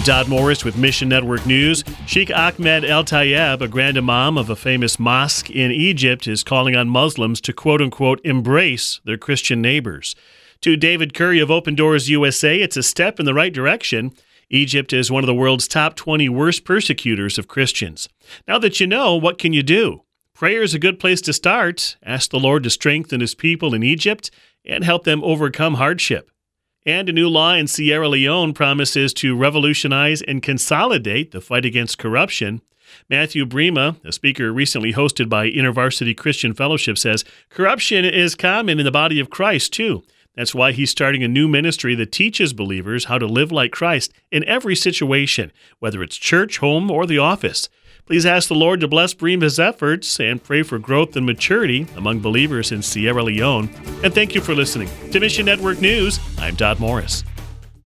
Dodd Morris with Mission Network News. Sheikh Ahmed El Tayeb, a grand imam of a famous mosque in Egypt, is calling on Muslims to quote-unquote embrace their Christian neighbors. To David Curry of Open Doors USA, it's a step in the right direction. Egypt is one of the world's top 20 worst persecutors of Christians. Now that you know, what can you do? Prayer is a good place to start. Ask the Lord to strengthen His people in Egypt and help them overcome hardship. And a new law in Sierra Leone promises to revolutionize and consolidate the fight against corruption. Matthew Brema, a speaker recently hosted by InterVarsity Christian Fellowship, says corruption is common in the body of Christ, too. That's why he's starting a new ministry that teaches believers how to live like Christ in every situation, whether it's church, home, or the office. Please ask the Lord to bless Brema's efforts and pray for growth and maturity among believers in Sierra Leone. And thank you for listening to Mission Network News. I'm Dodd Morris.